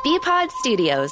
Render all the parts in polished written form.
BPod Studios.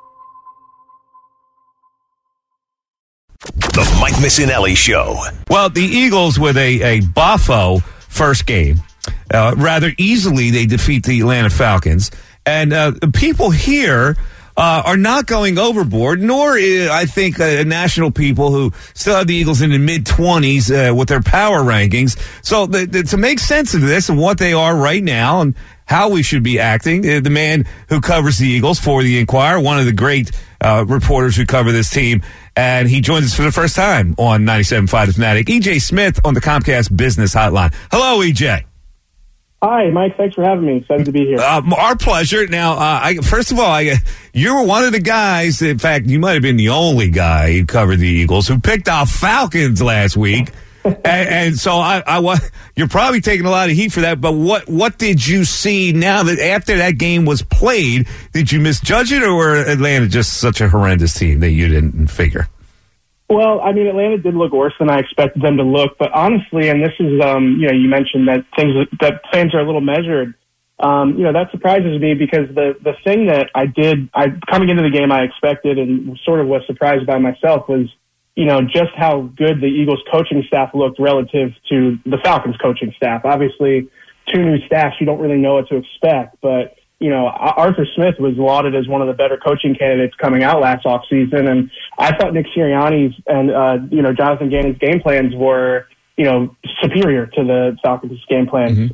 The Mike Missinelli Show. Well, the Eagles with a boffo first game. Rather easily, they defeat the Atlanta Falcons. And people here are not going overboard, nor I think national people who still have the Eagles in the mid-20s with their power rankings. So to make sense of this and what they are right now and how we should be acting, the man who covers the Eagles for the Inquirer, one of the great reporters who cover this team, and he joins us for the first time on 97.5 The Fanatic. E.J. Smith on the Comcast Business Hotline. Hello, E.J. Hi, Mike. Thanks for having me. Excited to be here. Our pleasure. Now, first of all, you were one of the guys, in fact, you might have been the only guy who covered the Eagles who picked off Falcons last week. and so you're probably taking a lot of heat for that, but what did you see now that after that game was played? Did you misjudge it, or were Atlanta just such a horrendous team that you didn't figure? Well, I mean, Atlanta did look worse than I expected them to look, but honestly, and this is, you mentioned that fans are a little measured. That surprises me because the thing that coming into the game I expected and sort of was surprised by myself was, just how good the Eagles coaching staff looked relative to the Falcons coaching staff. Obviously, two new staffs, you don't really know what to expect, but Arthur Smith was lauded as one of the better coaching candidates coming out last offseason, and I thought Nick Sirianni's and Jonathan Gannon's game plans were superior to the Falcons' game plans.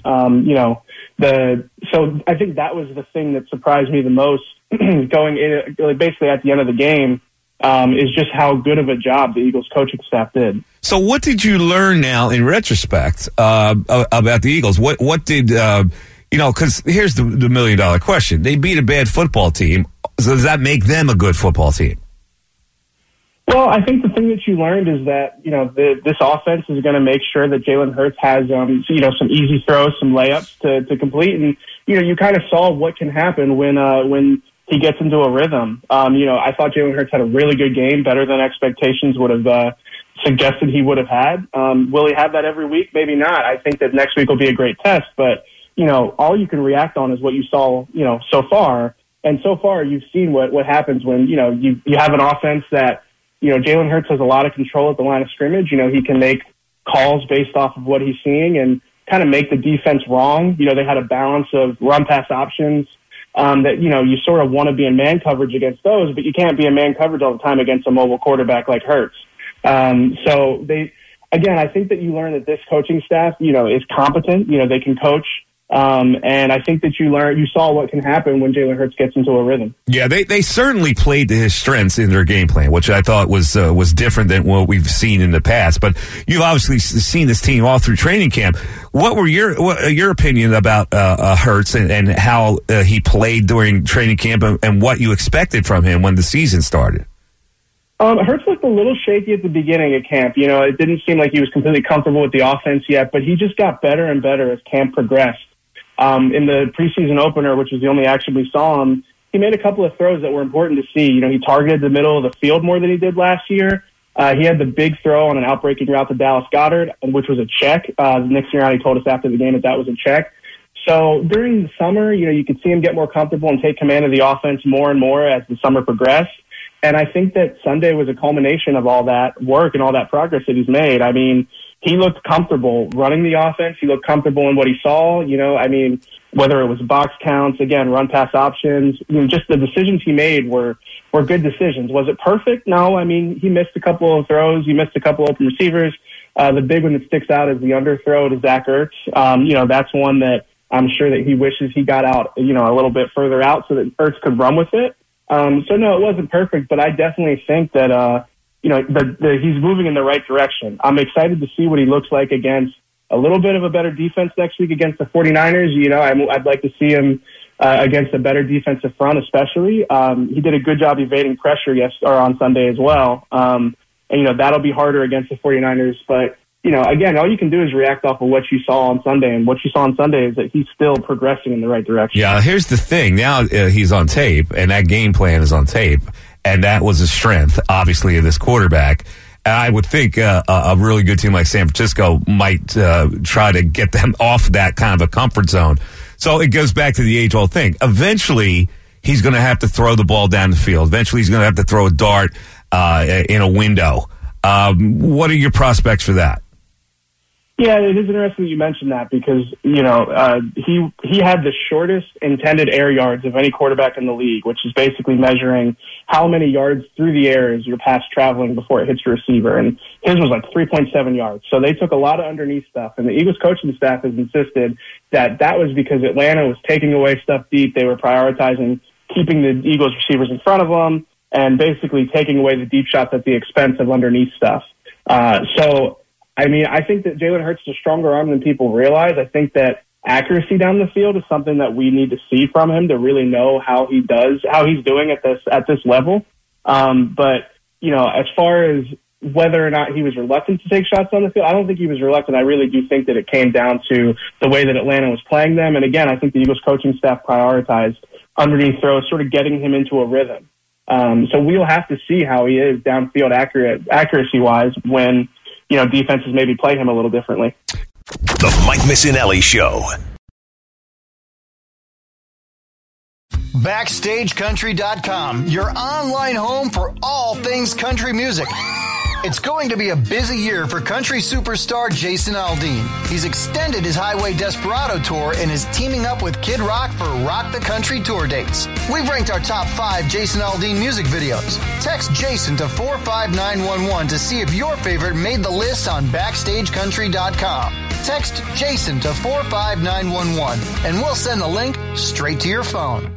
Mm-hmm. So I think that was the thing that surprised me the most going in, basically at the end of the game, is just how good of a job the Eagles coaching staff did. So what did you learn now in retrospect about the Eagles? What did because here's the $1 million question. They beat a bad football team. So does that make them a good football team? Well, I think the thing that you learned is that, this offense is going to make sure that Jalen Hurts has, some easy throws, some layups to complete. And, you kind of saw what can happen when he gets into a rhythm. I thought Jalen Hurts had a really good game, better than expectations would have suggested he would have had. Will he have that every week? Maybe not. I think that next week will be a great test, but all you can react on is what you saw, so far. And so far, you've seen what happens when, you have an offense that, Jalen Hurts has a lot of control at the line of scrimmage. He can make calls based off of what he's seeing and kind of make the defense wrong. They had a balance of run-pass options that, you sort of want to be in man coverage against those, but you can't be in man coverage all the time against a mobile quarterback like Hurts. I think that you learn that this coaching staff, is competent. They can coach. And I think that you saw what can happen when Jalen Hurts gets into a rhythm. Yeah, they certainly played to his strengths in their game plan, which I thought was different than what we've seen in the past. But you've obviously seen this team all through training camp. What were your opinion about Hurts and how he played during training camp and what you expected from him when the season started? Hurts looked a little shaky at the beginning of camp. It didn't seem like he was completely comfortable with the offense yet, but he just got better and better as camp progressed. In the preseason opener, which was the only action we saw him, he made a couple of throws that were important to see. He targeted the middle of the field more than he did last year. He had the big throw on an outbreaking route to Dallas Goedert, which was a check. Nick Sirianni told us after the game that was a check. So during the summer, you could see him get more comfortable and take command of the offense more and more as the summer progressed. And I think that Sunday was a culmination of all that work and all that progress that he's made. I mean, he looked comfortable running the offense. He looked comfortable in what he saw, whether it was box counts, again, run pass options, just the decisions he made were good decisions. Was it perfect? No. I mean, he missed a couple of throws. He missed a couple of open receivers. The big one that sticks out is the underthrow to Zach Ertz. That's one that I'm sure that he wishes he got out, a little bit further out so that Ertz could run with it. No, it wasn't perfect, but I definitely think that, he's moving in the right direction. I'm excited to see what he looks like against a little bit of a better defense next week against the 49ers. I'd like to see him against a better defensive front, especially. He did a good job evading pressure on Sunday as well. That'll be harder against the 49ers. But, again, all you can do is react off of what you saw on Sunday. And what you saw on Sunday is that he's still progressing in the right direction. Yeah, here's the thing. Now he's on tape, and that game plan is on tape. And that was a strength, obviously, of this quarterback. And I would think a really good team like San Francisco might try to get them off that kind of a comfort zone. So it goes back to the age-old thing. Eventually, he's going to have to throw the ball down the field. Eventually, he's going to have to throw a dart in a window. What are your prospects for that? Yeah, it is interesting that you mentioned that because, he had the shortest intended air yards of any quarterback in the league, which is basically measuring how many yards through the air is your pass traveling before it hits your receiver. And his was like 3.7 yards. So they took a lot of underneath stuff. And the Eagles coaching staff has insisted that was because Atlanta was taking away stuff deep. They were prioritizing keeping the Eagles receivers in front of them and basically taking away the deep shots at the expense of underneath stuff. I think that Jalen Hurts is a stronger arm than people realize. I think that accuracy down the field is something that we need to see from him to really know how he's doing at this level. But as far as whether or not he was reluctant to take shots on the field, I don't think he was reluctant. I really do think that it came down to the way that Atlanta was playing them. And again, I think the Eagles coaching staff prioritized underneath throws, sort of getting him into a rhythm. So we'll have to see how he is downfield accuracy-wise when defenses maybe play him a little differently. The Mike Missinelli Show. BackstageCountry.com, your online home for all things country music. It's going to be a busy year for country superstar Jason Aldean. He's extended his Highway Desperado tour and is teaming up with Kid Rock for Rock the Country tour dates. We've ranked our top 5 Jason Aldean music videos. Text Jason to 45911 to see if your favorite made the list on BackstageCountry.com. Text Jason to 45911 and we'll send the link straight to your phone.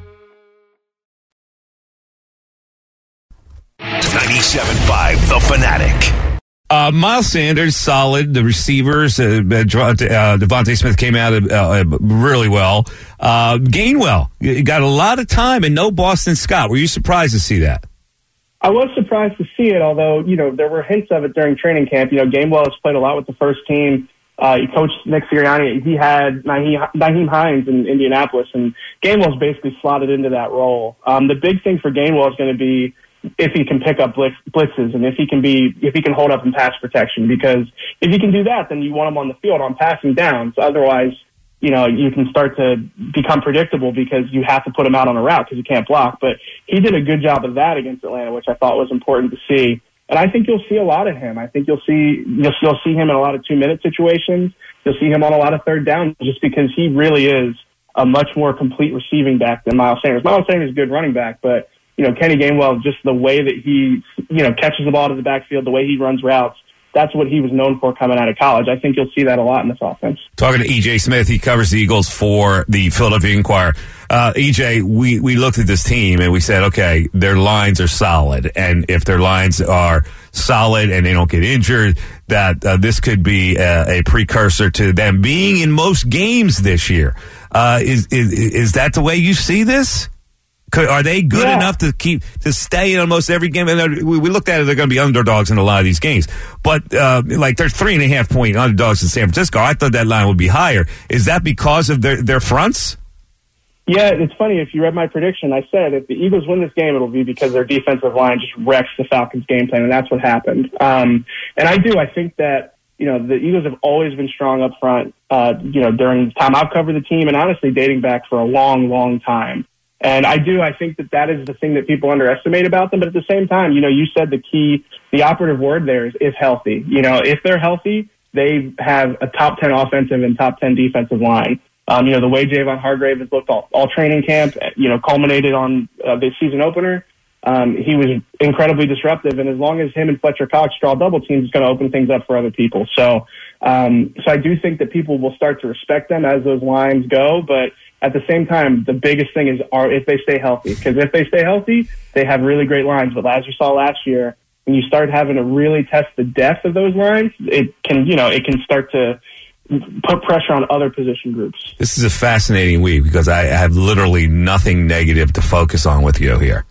97.5 The Fanatic. Miles Sanders, solid. The receivers, Devontae Smith came out really well. Gainwell, got a lot of time and no Boston Scott. Were you surprised to see that? I was surprised to see it, although, there were hints of it during training camp. Gainwell has played a lot with the first team. He coached Nick Sirianni. He had Nyheim Hines in Indianapolis, and Gainwell's basically slotted into that role. The big thing for Gainwell is going to be if he can pick up blitzes and if he can hold up in pass protection, because if he can do that, then you want him on the field on passing downs. Otherwise, you can start to become predictable because you have to put him out on a route because you can't block. But he did a good job of that against Atlanta, which I thought was important to see. And I think you'll see a lot of him. I think you'll see him in a lot of 2-minute situations. You'll see him on a lot of third down just because he really is a much more complete receiving back than Miles Sanders. Miles Sanders is a good running back, but Kenny Gainwell, just the way that he, catches the ball to the backfield, the way he runs routes, that's what he was known for coming out of college. I think you'll see that a lot in this offense. Talking to E.J. Smith, he covers the Eagles for the Philadelphia Inquirer. E.J., we looked at this team and we said, okay, their lines are solid. And if their lines are solid and they don't get injured, that this could be a precursor to them being in most games this year. Is that the way you see this? Are they good enough to stay in almost every game? And we looked at it; they're going to be underdogs in a lot of these games. But they're 3.5 point underdogs in San Francisco. I thought that line would be higher. Is that because of their fronts? Yeah, it's funny. If you read my prediction, I said if the Eagles win this game, it'll be because their defensive line just wrecks the Falcons' game plan, and that's what happened. And I think that the Eagles have always been strong up front. During the time I've covered the team, and honestly, dating back for a long, long time. And I think that is the thing that people underestimate about them. But at the same time, you said the operative word there is healthy. If they're healthy, they have a top 10 offensive and top 10 defensive line. The way Javon Hargrave has looked all training camp, culminated on the season opener. He was incredibly disruptive. And as long as him and Fletcher Cox draw double teams, it's going to open things up for other people. So I do think that people will start to respect them as those lines go. But at the same time, the biggest thing is if they stay healthy. Because if they stay healthy, they have really great lines. But as you saw last year, when you start having to really test the depth of those lines, it can start to put pressure on other position groups. This is a fascinating week because I have literally nothing negative to focus on with you here.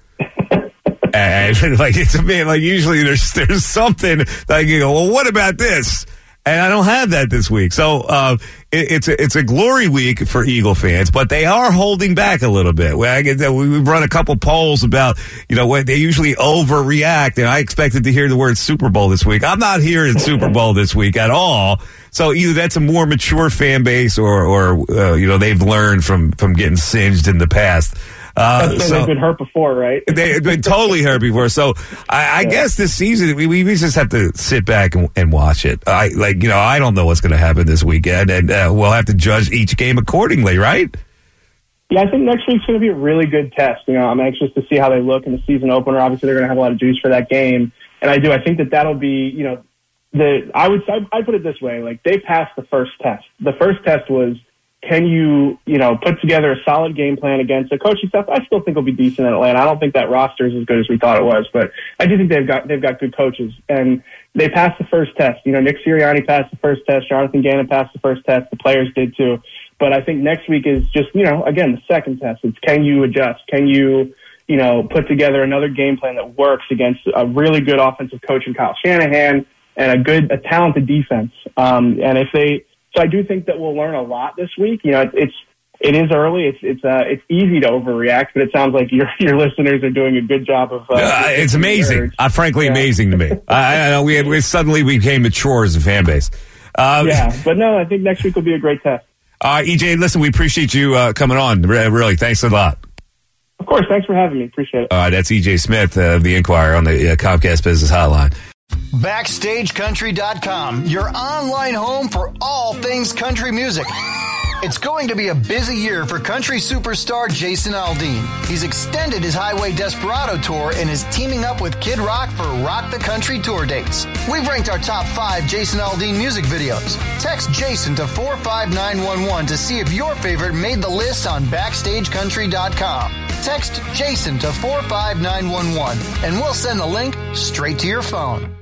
And usually there's something like well, what about this? And I don't have that this week. So it's a glory week for Eagle fans, but they are holding back a little bit. We've run a couple polls about, when they usually overreact, and I expected to hear the word Super Bowl this week. I'm not hearing Super Bowl this week at all. So either that's a more mature fan base, or they've learned from getting singed in the past. They've been hurt before, right? They've been totally hurt before. So I guess this season we just have to sit back and watch it. I don't know what's going to happen this weekend, and we'll have to judge each game accordingly, right? Yeah, I think next week's going to be a really good test. I'm anxious to see how they look in the season opener. Obviously, they're going to have a lot of juice for that game, and I think that'll be, I'd put it this way: like, they passed the first test. The first test was, can you put together a solid game plan against the coaching staff? I still think will be decent in Atlanta. I don't think that roster is as good as we thought it was, but I do think they've got good coaches, and they passed the first test. Nick Sirianni passed the first test. Jonathan Gannon passed the first test. The players did too. But I think next week is just, again, the second test. It's, can you adjust? Can you, put together another game plan that works against a really good offensive coach in Kyle Shanahan and a talented defense? So I do think that we'll learn a lot this week. It is early. It's easy to overreact, but it sounds like your listeners are doing a good job of. It's amazing. Frankly, amazing to me. I know we suddenly became mature as a fan base. But no, I think next week will be a great test. EJ, listen, we appreciate you coming on. Really, thanks a lot. Of course, thanks for having me. Appreciate it. All right, that's EJ Smith of the Inquirer on the Comcast Business Hotline. BackstageCountry.com, your online home for all things country music. It's going to be a busy year for country superstar Jason Aldean. He's extended his Highway Desperado tour and is teaming up with Kid Rock for Rock the Country tour dates. We've ranked our top 5 Jason Aldean music videos. Text Jason to 45911 to see if your favorite made the list on BackstageCountry.com. Text Jason to 45911 and we'll send the link straight to your phone.